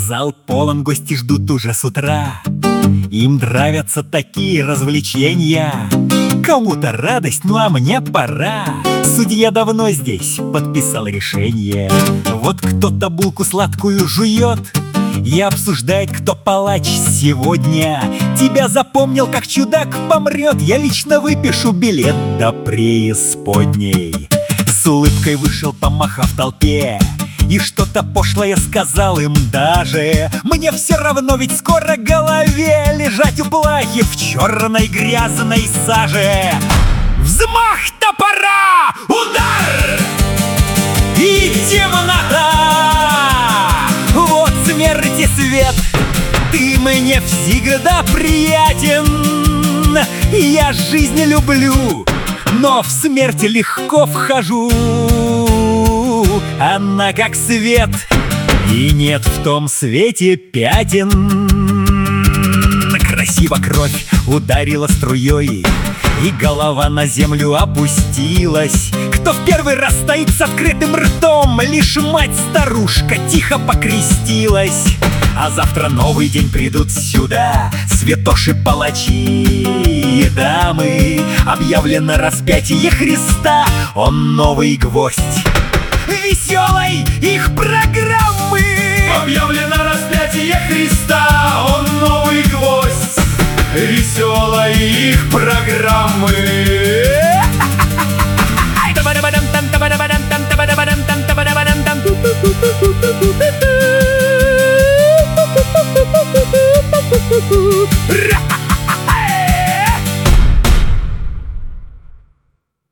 Зал полон, гости ждут уже с утра. Им нравятся такие развлечения. Кому-то радость, ну а мне пора. Судья давно здесь подписал решение. Вот кто-то булку сладкую жует и обсуждает, кто палач сегодня. Тебя запомнил, как чудак помрет. Я лично выпишу билет до преисподней. С улыбкой вышел, помахав толпе, и что-то пошлое сказал им даже. Мне все равно, ведь скоро голове лежать у плахи в черной грязной саже. Взмах топора, удар и темнота. Вот смерть и свет, ты мне всегда приятен. Я жизнь люблю, но в смерть легко вхожу. Она как свет, и нет в том свете пятен. Красиво кровь ударила струей, и голова на землю опустилась. Кто в первый раз стоит с открытым ртом? Лишь мать-старушка тихо покрестилась. А завтра новый день придут сюда святоши-палачи и дамы. Объявлено распятие Христа, он новый гвоздь веселой их программы. Объявлено распятие Христа, он новый гвоздь веселой их программы.